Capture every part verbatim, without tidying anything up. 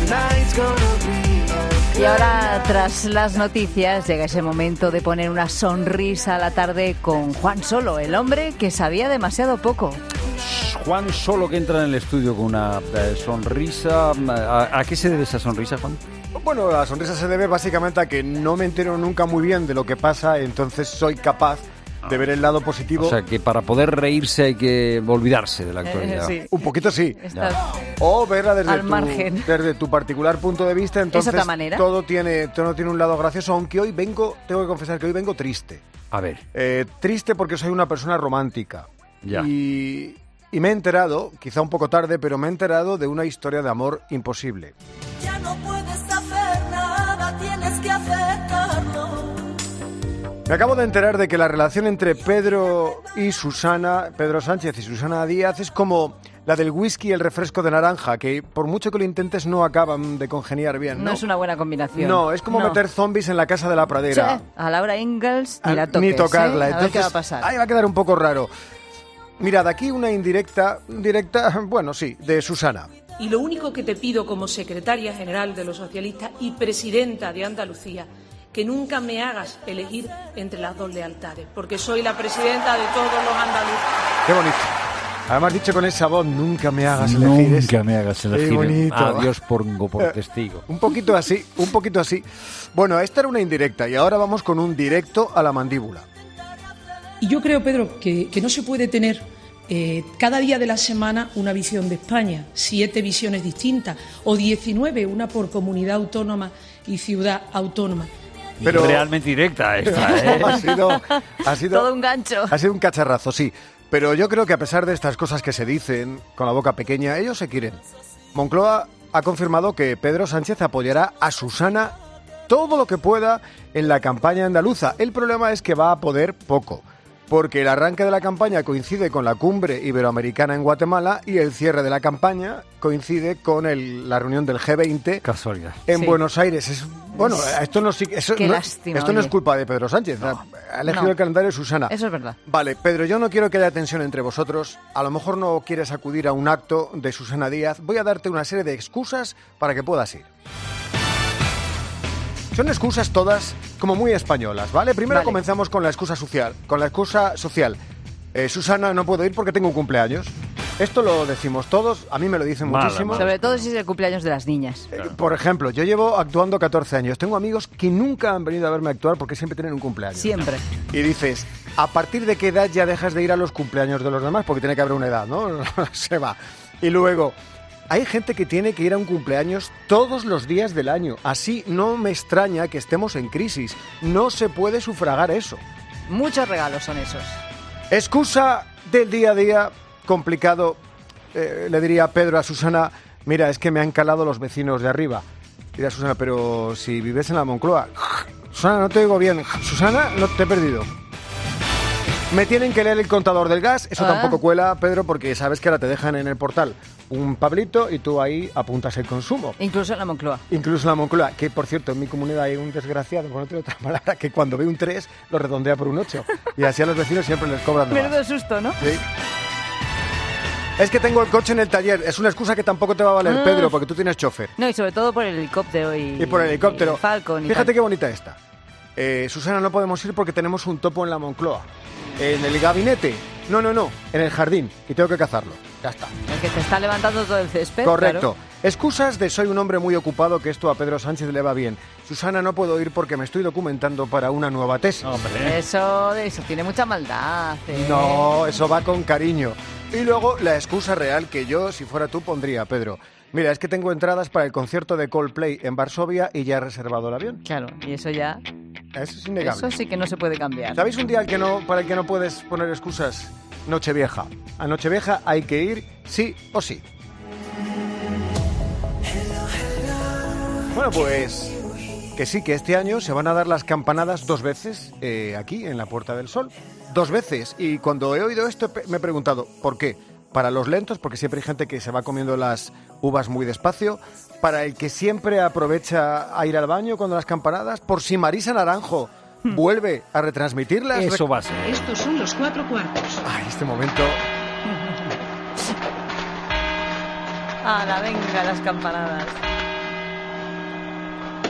Y ahora, tras las noticias, llega ese momento de poner una sonrisa a la tarde con Juan Solo, el hombre que sabía demasiado poco. Juan Solo, que entra en el estudio con una eh, sonrisa. ¿A, ¿A qué se debe esa sonrisa, Juan? Bueno, la sonrisa se debe básicamente a que no me entero nunca muy bien de lo que pasa, entonces soy capaz de ver el lado positivo. O sea, que para poder reírse hay que olvidarse de la actualidad. Eh, sí. Un poquito sí. Estás O verla desde al tu, margen. desde tu particular punto de vista, entonces otra manera. todo tiene todo tiene un lado gracioso, aunque hoy vengo, tengo que confesar que hoy vengo triste. A ver. Eh, triste porque soy una persona romántica. Ya. Y, y me he enterado, quizá un poco tarde, pero me he enterado de una historia de amor imposible. Ya no puedes hacer nada, tienes que aceptarlo. Me acabo de enterar de que la relación entre Pedro y Susana, Pedro Sánchez y Susana Díaz, es como la del whisky y el refresco de naranja, que por mucho que lo intentes no acaban de congeniar bien, ¿no? No es una buena combinación. No, es como No. meter zombies en la casa de la pradera. Sí, a Laura Ingalls ni la Ah, toques, ni tocarla. ¿eh? A ver Entonces, qué va a pasar. ahí va a quedar un poco raro. Mirad, aquí una indirecta, directa, bueno, sí, de Susana. Y lo único que te pido como secretaria general de los socialistas y presidenta de Andalucía, que nunca me hagas elegir entre las dos lealtades, porque soy la presidenta de todos los andaluces. Qué bonito. Además, dicho con esa voz, nunca me hagas elegir. Nunca Es- me hagas Qué elegir. bonito. A Dios pongo por testigo. Un poquito así, un poquito así. Bueno, esta era una indirecta y ahora vamos con un directo a la mandíbula. Y yo creo, Pedro, que, que no se puede tener eh, cada día de la semana una visión de España, siete visiones distintas, o diecinueve, una por comunidad autónoma y ciudad autónoma. Pero- Realmente directa esta, ¿eh? ha sido, ha sido, Todo un gancho. ha sido un cacharrazo, sí. Pero yo creo que a pesar de estas cosas que se dicen con la boca pequeña, ellos se quieren. Moncloa ha confirmado que Pedro Sánchez apoyará a Susana todo lo que pueda en la campaña andaluza. El problema es que va a poder poco, porque el arranque de la campaña coincide con la cumbre iberoamericana en Guatemala y el cierre de la campaña coincide con el- la reunión del G veinte Casualidad. en Sí. Buenos Aires. Es, bueno, esto no, sí- eso Qué no- lástima, esto no es oye. culpa de Pedro Sánchez. Ha elegido No. el calendario Susana. Eso es verdad. Vale, Pedro, yo no quiero que haya tensión entre vosotros. A lo mejor no quieres acudir a un acto de Susana Díaz. Voy a darte una serie de excusas para que puedas ir. Son excusas todas como muy españolas, ¿vale? Primero Vale. comenzamos con la excusa social. Con la excusa social. Eh, Susana, no puedo ir porque tengo un cumpleaños. Esto lo decimos todos, a mí me lo dicen Mala, muchísimo. mala. Sobre todo si es el cumpleaños de las niñas. Eh, Por ejemplo, yo llevo actuando catorce años. Tengo amigos que nunca han venido a verme actuar porque siempre tienen un cumpleaños. Siempre. Y dices, ¿a partir de qué edad ya dejas de ir a los cumpleaños de los demás? Porque tiene que haber una edad, ¿no? Se va. Y luego, hay gente que tiene que ir a un cumpleaños todos los días del año. Así no me extraña que estemos en crisis. No se puede sufragar eso. Muchos regalos son esos. Excusa del día a día complicado. Eh, le diría a Pedro a Susana, mira, es que me han calado los vecinos de arriba. Diría Susana, pero si vives en la Moncloa. Susana, no te oigo bien. Susana, no te he perdido. Me tienen que leer el contador del gas. Eso Ah. tampoco cuela, Pedro, porque sabes que ahora te dejan en el portal un pablito y tú ahí apuntas el consumo. Incluso en la Moncloa. Incluso en la Moncloa, que por cierto, en mi comunidad hay un desgraciado, con otra otra palabra, que cuando ve un tres lo redondea por un ocho. Y así a los vecinos siempre les cobran de más. Menudo susto, ¿no? Sí. Es que tengo el coche en el taller. Es una excusa que tampoco te va a valer, Ah. Pedro, porque tú tienes chofer. No, y sobre todo por el helicóptero y... Y por el helicóptero. y el Falcon y Fíjate tal. qué bonita esta. Eh, Susana, no podemos ir porque tenemos un topo en la Moncloa. En el gabinete. No, no, no. En el jardín. Y tengo que cazarlo. Ya está. El que te está levantando todo el césped. Correcto. claro. Excusas de soy un hombre muy ocupado, que esto a Pedro Sánchez le va bien. Susana, no puedo ir porque me estoy documentando para una nueva tesis. Hombre. Eso, eso tiene mucha maldad. ¿eh? No, eso va con cariño. Y luego la excusa real que yo, si fuera tú, pondría, Pedro. Mira, es que tengo entradas para el concierto de Coldplay en Varsovia y ya he reservado el avión. Claro, y eso ya... Eso es innegable. Eso sí que no se puede cambiar. ¿Sabéis un día al que no, para el que no puedes poner excusas? Nochevieja. A Nochevieja hay que ir sí o sí. Bueno, pues que sí, que este año se van a dar las campanadas dos veces eh, aquí, en la Puerta del Sol. Dos veces. Y cuando he oído esto pe- me he preguntado, ¿por qué? Para los lentos, porque siempre hay gente que se va comiendo las uvas muy despacio. Para el que siempre aprovecha a ir al baño cuando las campanadas. Por si Marisa Naranjo vuelve a retransmitirlas. Eso va a ser. Estos son los cuatro cuartos. Ay, este momento... ¡Hala, venga, las campanadas!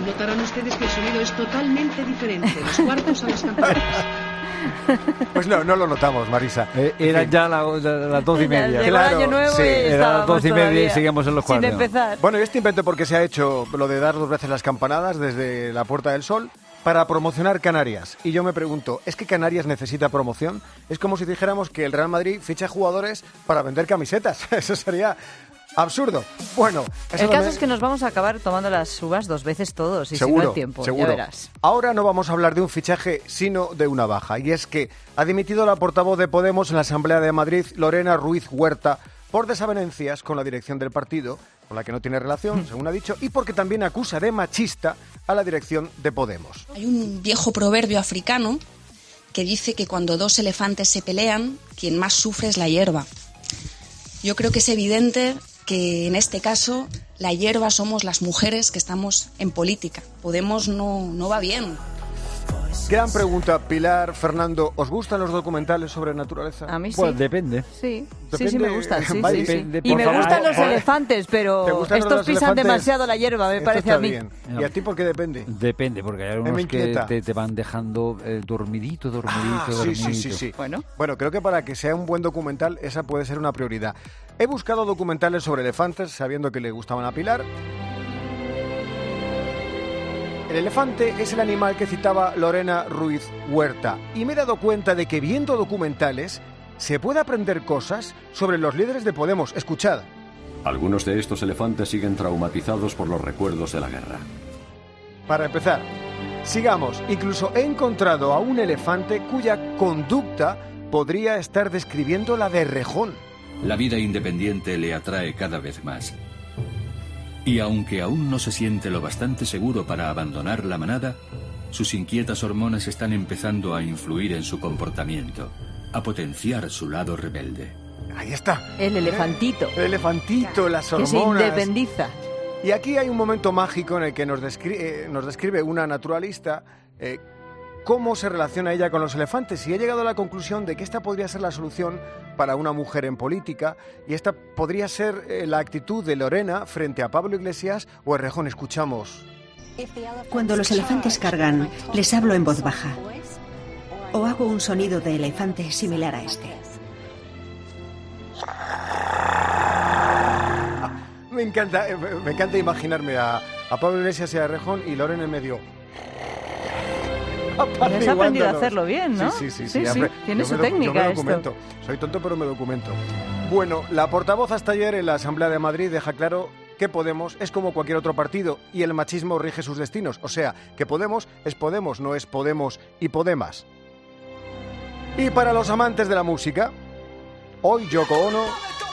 Notarán ustedes que el sonido es totalmente diferente, los cuartos a las campanas. Pues no, no lo notamos, Marisa. Eh, era ya la- la- las doce y media. Llegó Claro, el año nuevo sí, y era las estábamos doce y media y todavía seguíamos en los sin cuartos. empezar. Bueno, y este invento porque se ha hecho lo de dar dos veces las campanadas desde la Puerta del Sol para promocionar Canarias. Y yo me pregunto, ¿es que Canarias necesita promoción? Es como si dijéramos que el Real Madrid ficha jugadores para vender camisetas. Eso sería absurdo. Bueno, eso El no caso me- es que nos vamos a acabar tomando las uvas dos veces todos y si no Seguro, el tiempo, seguro. ya verás. Ahora no vamos a hablar de un fichaje, sino de una baja. Y es que ha dimitido la portavoz de Podemos en la Asamblea de Madrid, Lorena Ruiz Huerta, por desavenencias con la dirección del partido, con la que no tiene relación, según ha dicho, y porque también acusa de machista a la dirección de Podemos. Hay un viejo proverbio africano que dice que cuando dos elefantes se pelean, quien más sufre es la hierba. Yo creo que es evidente que en este caso la hierba somos las mujeres que estamos en política. Podemos no, no va bien. Gran pregunta, Pilar, Fernando, ¿os gustan los documentales sobre naturaleza? A mí sí. Pues depende. Sí, sí, Depende- sí me gustan, sí, Vale, sí, sí. depende, Y por me favor. gustan los Por- elefantes, ¿Te pero gustan estos los pisan elefantes? demasiado la hierba, me Esto parece está a mí. bien. ¿Y a ti por qué depende? Depende, porque hay me algunos que inquieta. te, te van dejando eh, dormidito, dormidito, Ah, sí, dormidito. sí, sí, sí. Bueno. Bueno, creo que para que sea un buen documental, esa puede ser una prioridad. He buscado documentales sobre elefantes, sabiendo que le gustaban a Pilar. El elefante es el animal que citaba Lorena Ruiz Huerta. Y me he dado cuenta de que viendo documentales se puede aprender cosas sobre los líderes de Podemos. Escuchad. Algunos de estos elefantes siguen traumatizados por los recuerdos de la guerra. Para empezar, sigamos. Incluso he encontrado a un elefante cuya conducta podría estar describiendo la de Errejón. La vida independiente le atrae cada vez más. Y aunque aún no se siente lo bastante seguro para abandonar la manada, sus inquietas hormonas están empezando a influir en su comportamiento, a potenciar su lado rebelde. Ahí está. El elefantito, El elefantito, las que se hormonas. independiza. Y aquí hay un momento mágico en el que nos describe, eh, nos describe una naturalista eh, cómo se relaciona ella con los elefantes. Y he llegado a la conclusión de que esta podría ser la solución para una mujer en política. Y esta podría ser eh, la actitud de Lorena frente a Pablo Iglesias o Errejón. Escuchamos. Cuando los elefantes cargan, les hablo en voz baja. O hago un sonido de elefante similar a este. Me encanta, eh, me encanta imaginarme a, a Pablo Iglesias y a Errejón y Lorena en medio. Has aprendido a hacerlo bien, ¿no? Sí, sí, sí. Sí, sí, hombre, tiene yo su me doc- técnica yo me esto. documento. Soy tonto, pero me documento. Bueno, la portavoz hasta ayer en la Asamblea de Madrid deja claro que Podemos es como cualquier otro partido y el machismo rige sus destinos. O sea, que Podemos es Podemos, no es Podemos y Podemas. Y para los amantes de la música, hoy Yoko Ono...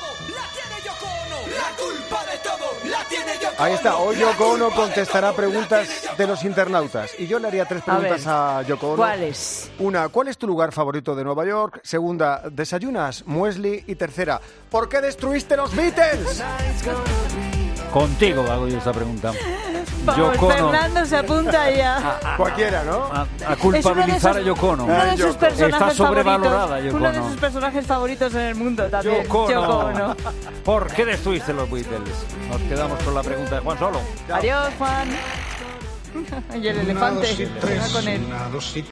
Ahí está, hoy Yoko Ono contestará preguntas de los internautas. Y yo le haría tres A preguntas ver, a, Yoko Ono. ¿cuáles? Una, ¿cuál es tu lugar favorito de Nueva York? Segunda, ¿desayunas muesli? Y tercera, ¿por qué destruiste los Beatles? Contigo hago yo esa pregunta. Vamos, Yoko Ono. Fernando se apunta ya. Cualquiera, ¿no? A, a Es uno de culpabilizar esos- a Yoko Ono. Uno de Ay, sus Yoko. personajes Está sobrevalorada, favoritos. Yoko Uno de Ono. sus personajes favoritos en el mundo también. Yoko Ono. Yoko Ono. ¿Por qué destruiste los Beatles? Nos quedamos con la pregunta de Juan Solo. Adiós, Juan. Y el elefante. Se va con él.